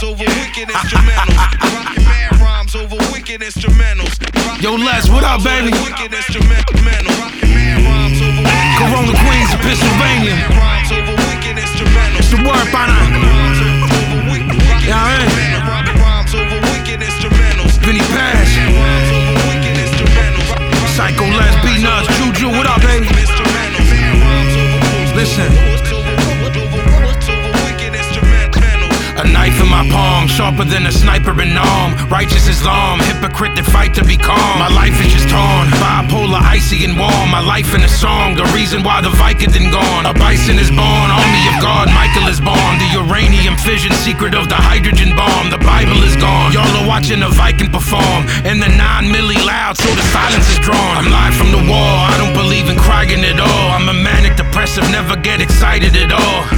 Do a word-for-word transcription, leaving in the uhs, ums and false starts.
over wicked instrumentals. Rockin' mad rhymes over wicked instrumentals. Yo, Les, what up, baby? Wicked instrumentals. Rockin' mad rhymes over wicked Corona, Queens, and Pennsylvania. rhymes over wicked instrumentals. It's the word, Pana. Yeah, I am. Vinny Pass. Psycho Les, B-Nuts, Juju, what up, baby? Listen. A knife in my palm, sharper than a sniper in arm. Righteous Islam, hypocrite that fight to be calm. My life is just torn, bipolar, icy and warm. My life in a song, the reason why the Vicodin gone. A bison is born, army of God, Michael is born. The uranium fission, secret of the hydrogen bomb. The Bible is gone, y'all are watching a Viking perform. And the nine milli loud, so the silence is drawn. I'm live from the wall, I don't believe in crying at all. I'm a manic depressive, never get excited at all.